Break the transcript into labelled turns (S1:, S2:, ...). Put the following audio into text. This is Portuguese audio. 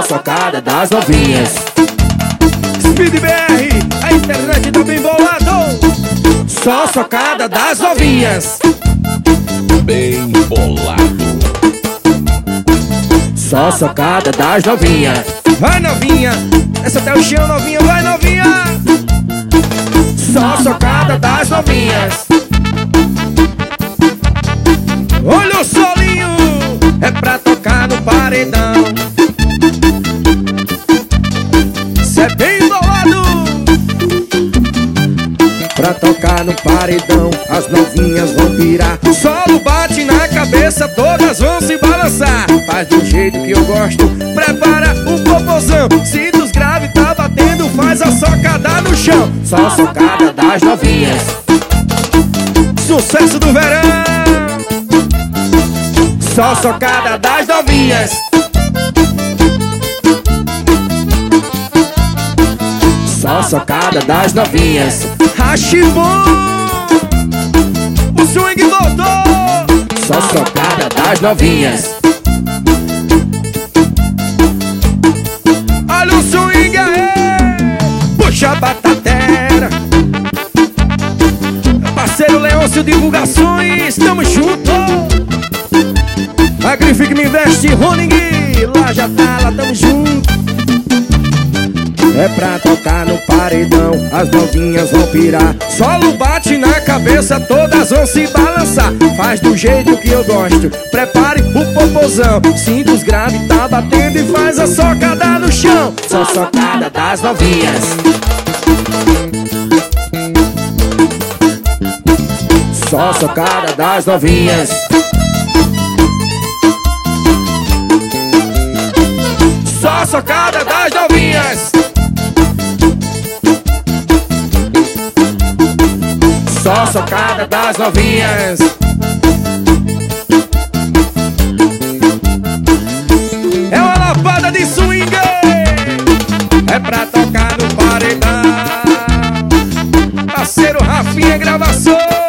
S1: socada das novinhas.
S2: Speed BR, a internet tá bem bolado.
S1: Só socada das novinhas.
S3: Bem bolado.
S1: Só socada das novinhas.
S2: Vai novinha, essa até o chão novinha, vai novinha.
S1: Só socada das novinhas.
S2: Olha o solinho,
S1: É pra tocar no paredão.
S2: cê é bem bolado.
S1: Pra tocar no paredão, as novinhas vão pirar.
S2: O solo bate na cabeça, todas vão se balançar.
S1: Faz do jeito que eu gosto.
S2: Prepara o popozão, sinta os graves tá batendo, faz a socada no chão.
S1: Só socada das novinhas.
S2: Sucesso do verão.
S1: Só socada das novinhas. Só socada das novinhas.
S2: Rachibom, o swing voltou.
S1: Só socada das novinhas.
S2: Olha o swing aí, puxa a batateira. Parceiro Leôncio Divulgações, tamo junto. Agrifique me investe, Roning, lá já tá, lá tamo junto.
S1: É pra tocar no paredão, as novinhas vão pirar.
S2: Solo bate na cabeça, todas vão se balançar.
S1: Faz do jeito que eu gosto.
S2: Prepare o popozão, sinta os graves tá batendo e faz a socada no chão.
S1: Só socada das novinhas. Só socada das novinhas.
S2: Só socada das novinhas.
S1: Só socada das novinhas.
S2: É uma lapada de swing.
S1: É pra tocar no paredão.
S2: Parceiro Rafinha Gravações.